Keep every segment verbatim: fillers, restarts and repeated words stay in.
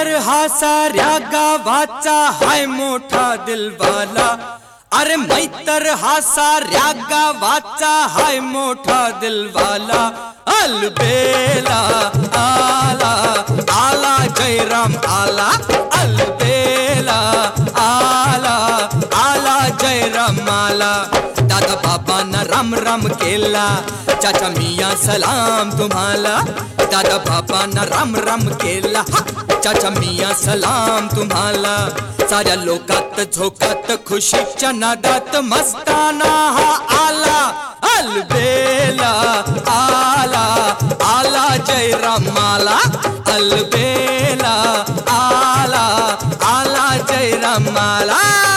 मैतर हा साऱ्या गावाचा हाय मोठा दिलवाला। अरे मैतर हा साऱ्या गावाचा हाय मोठा दिलवाला। अलबेला आला आला जयराम आला। अलबेला आला आला जयराम आला। दादा बाबांना राम राम केला, चाचा मिया सलाम तुम्हाला। दादा बाबांना राम राम केला, चाचा मिया सलाम तुम्हाला। साऱ्या लोकात झोकात खुशीच्या नादात मस्ताना हा आला। अलबेला आला आला जयराम आला। अलबेला आला आला जयराम आला।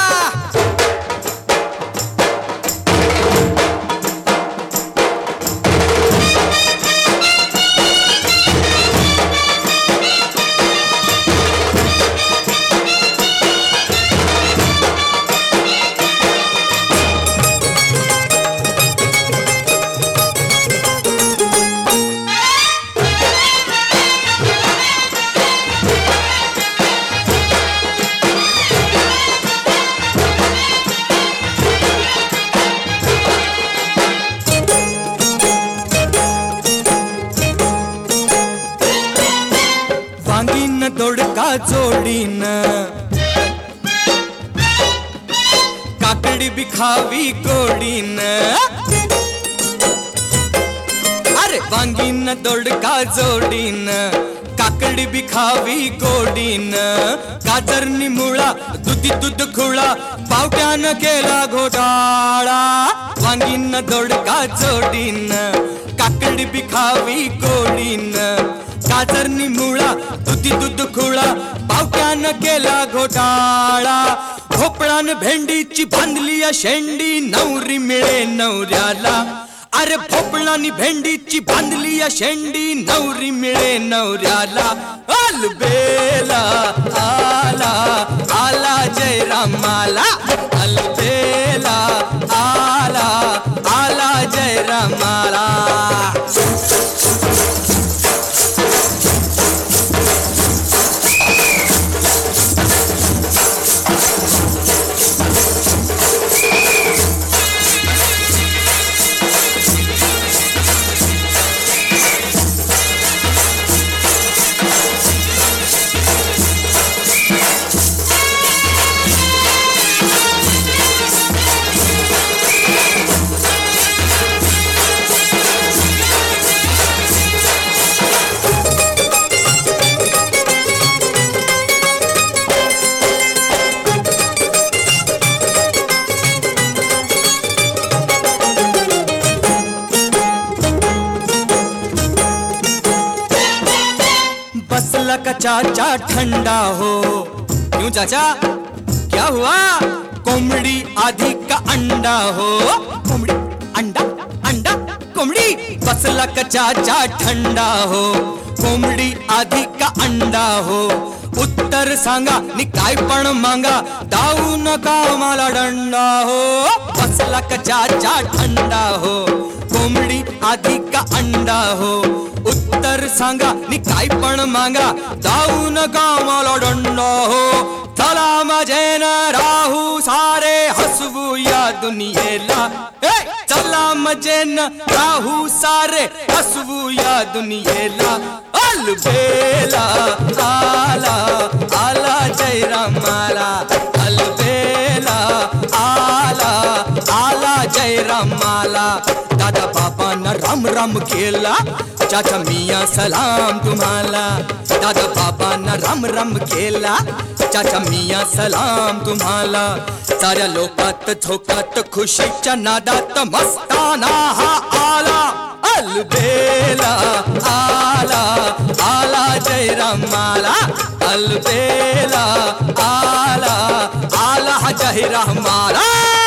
वांगीन दोडका जोडीन, काकडी बी खावी गोडीन। अरे वांगीन दोडका जोडीन, काकडी बी खावी गोडीन। गाजरनी मुळा दुधी दूध खुळा, पावट्यानं केला घोटाळा। वांगीन दोडका जोडीन, काकडी बी खावी गोडीन। गाजरनी मुळा दुधी दूध खुळा, पावट्यानं केला घोटाळा। भोपळान भेंडीची बांधली शेंडी, नवरी मिळे नवऱ्याला। अरे भोपळानी भेंडीची बांधली शेंडी, नवरी मिळे नवऱ्याला। अलबेला आला आला जयराम आला। अलबेला आला आला जयराम आला। बसला का चाचा ठंडा हो। क्यों चाचा क्या हुआ? कोमड़ी आधी का अंडा हो। कोमड़ी अंडा अंडा कोमड़ी। बसला का चाचा ठंडा हो, कोमड़ी आधी का अंडा हो। उत्तर सांगा नि काय पण मांगा, दाऊ नका मला दंडा हो। बसला का चाचा ठंडा हो, कोमड़ी आधी का अंडा हो। उत्तर सांगा नि काय पण मांगा, दाऊ नका मला दंडा हो। चला मजेन राहू सारे हसवू या दुनियेला। चला मजेन राहू सारे हसवू या दुनियेला। अलबेला आला आला जयराम आला। अलबेला आला आला जयराम आला। दादा बाबांना राम राम केला, चाचा मिया सलाम तुम्हाला। दादा बाबांना राम राम केला, चाचा मिया सलाम तुम्हाला। साऱ्या लोकात झोकात खुशीच्या नादात मस्ताना हा आला। अलबेला आला आला जयराम आला। अलबेला आला आला जयराम आला।